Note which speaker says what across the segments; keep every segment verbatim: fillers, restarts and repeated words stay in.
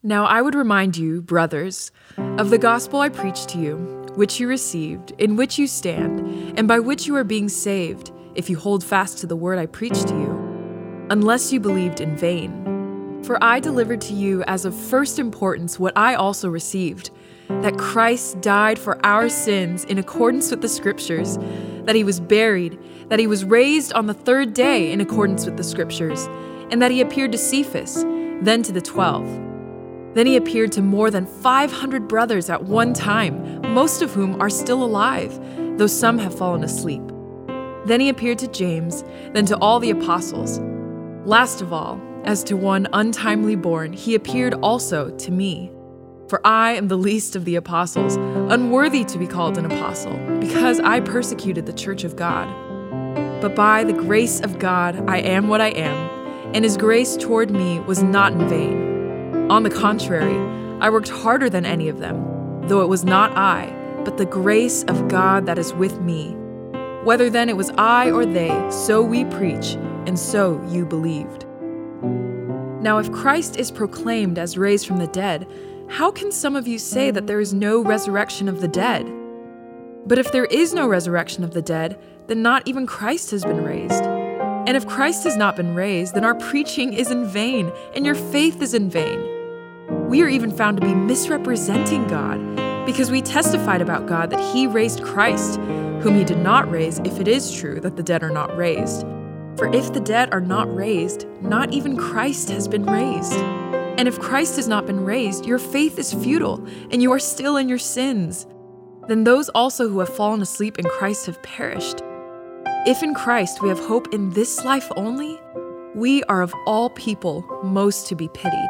Speaker 1: Now I would remind you, brothers, of the gospel I preached to you, which you received, in which you stand, and by which you are being saved, if you hold fast to the word I preached to you, unless you believed in vain. For I delivered to you as of first importance what I also received, that Christ died for our sins in accordance with the Scriptures, that he was buried, that he was raised on the third day in accordance with the Scriptures, and that he appeared to Cephas, then to the twelve. Then he appeared to more than five hundred brothers at one time, most of whom are still alive, though some have fallen asleep. Then he appeared to James, then to all the apostles. Last of all, as to one untimely born, he appeared also to me. For I am the least of the apostles, unworthy to be called an apostle, because I persecuted the church of God. But by the grace of God I am what I am, and his grace toward me was not in vain. On the contrary, I worked harder than any of them, though it was not I, but the grace of God that is with me. Whether then it was I or they, so we preach, and so you believed. Now if Christ is proclaimed as raised from the dead, how can some of you say that there is no resurrection of the dead? But if there is no resurrection of the dead, then not even Christ has been raised. And if Christ has not been raised, then our preaching is in vain, and your faith is in vain. We are even found to be misrepresenting God, because we testified about God that he raised Christ, whom he did not raise, if it is true that the dead are not raised. For if the dead are not raised, not even Christ has been raised. And if Christ has not been raised, your faith is futile, and you are still in your sins. Then those also who have fallen asleep in Christ have perished. If in Christ we have hope in this life only, we are of all people most to be pitied.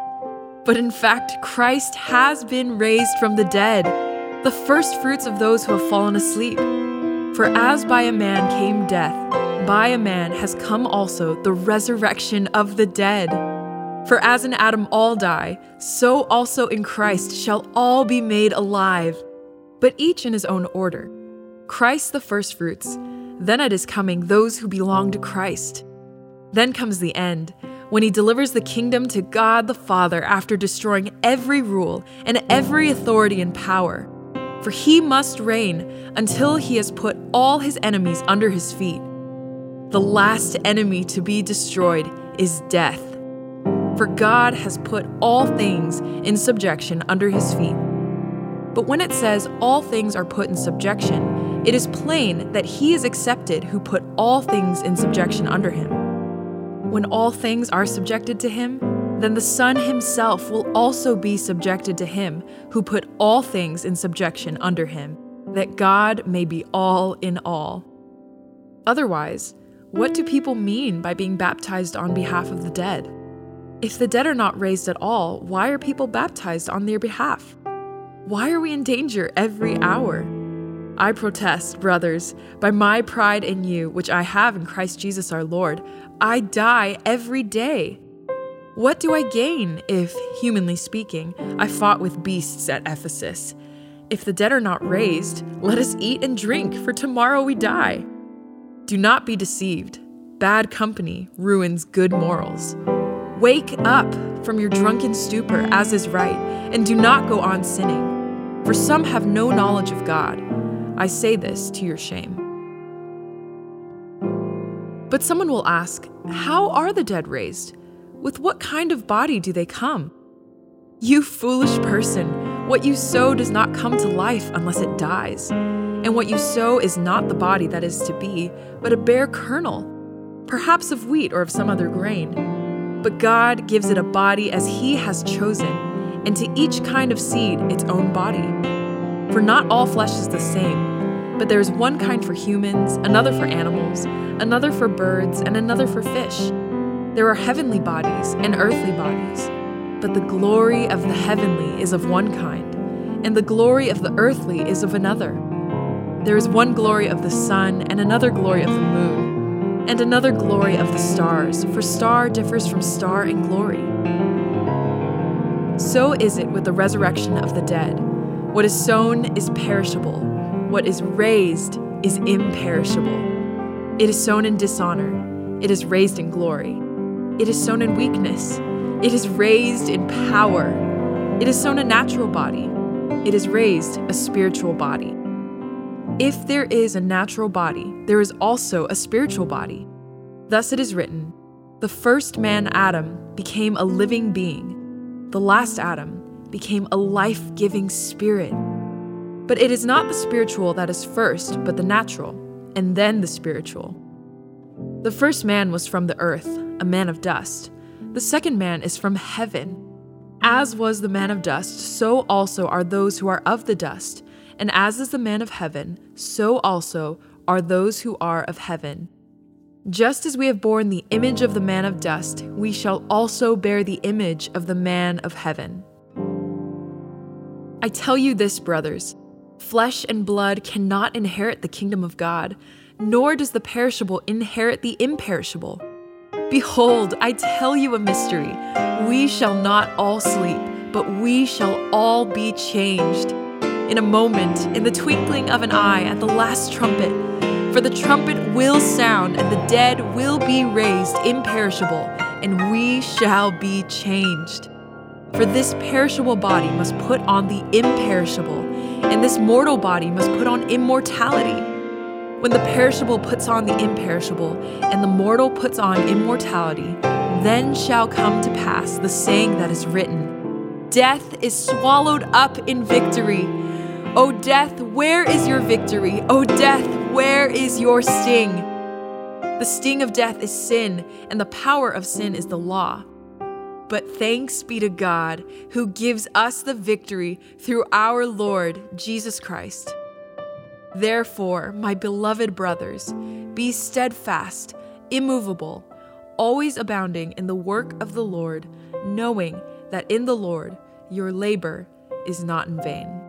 Speaker 1: But in fact, Christ has been raised from the dead, the firstfruits of those who have fallen asleep. For as by a man came death, by a man has come also the resurrection of the dead. For as in Adam all die, so also in Christ shall all be made alive, but each in his own order. Christ the firstfruits, then at his coming those who belong to Christ. Then comes the end, when he delivers the kingdom to God the Father after destroying every rule and every authority and power. For he must reign until he has put all his enemies under his feet. The last enemy to be destroyed is death. For God has put all things in subjection under his feet. But when it says all things are put in subjection, it is plain that he is accepted who put all things in subjection under him. When all things are subjected to him, then the Son himself will also be subjected to him who put all things in subjection under him, that God may be all in all. Otherwise, what do people mean by being baptized on behalf of the dead? If the dead are not raised at all, why are people baptized on their behalf? Why are we in danger every hour? I protest, brothers, by my pride in you, which I have in Christ Jesus our Lord, I die every day. What do I gain if, humanly speaking, I fought with beasts at Ephesus? If the dead are not raised, let us eat and drink, for tomorrow we die. Do not be deceived. Bad company ruins good morals. Wake up from your drunken stupor, as is right, and do not go on sinning. For some have no knowledge of God. I say this to your shame. But someone will ask, how are the dead raised? With what kind of body do they come? You foolish person, what you sow does not come to life unless it dies. And what you sow is not the body that is to be, but a bare kernel, perhaps of wheat or of some other grain. But God gives it a body as he has chosen, and to each kind of seed its own body. For not all flesh is the same, but there is one kind for humans, another for animals, another for birds, and another for fish. There are heavenly bodies and earthly bodies, but the glory of the heavenly is of one kind, and the glory of the earthly is of another. There is one glory of the sun, and another glory of the moon, and another glory of the stars, for star differs from star in glory. So is it with the resurrection of the dead. What is sown is perishable. What is raised is imperishable. It is sown in dishonor. It is raised in glory. It is sown in weakness. It is raised in power. It is sown a natural body. It is raised a spiritual body. If there is a natural body, there is also a spiritual body. Thus it is written, the first man, Adam, became a living being. The last Adam became a life-giving spirit. But it is not the spiritual that is first, but the natural, and then the spiritual. The first man was from the earth, a man of dust. The second man is from heaven. As was the man of dust, so also are those who are of the dust. And as is the man of heaven, so also are those who are of heaven. Just as we have borne the image of the man of dust, we shall also bear the image of the man of heaven. I tell you this, brothers, flesh and blood cannot inherit the kingdom of God, nor does the perishable inherit the imperishable. Behold, I tell you a mystery. We shall not all sleep, but we shall all be changed. In a moment, in the twinkling of an eye, at the last trumpet. For the trumpet will sound, and the dead will be raised imperishable, and we shall be changed. For this perishable body must put on the imperishable, and this mortal body must put on immortality. When the perishable puts on the imperishable, and the mortal puts on immortality, then shall come to pass the saying that is written, Death is swallowed up in victory. O death, where is your victory? O death, where is your sting? The sting of death is sin, and the power of sin is the law. But thanks be to God, who gives us the victory through our Lord Jesus Christ. Therefore, my beloved brothers, be steadfast, immovable, always abounding in the work of the Lord, knowing that in the Lord your labor is not in vain.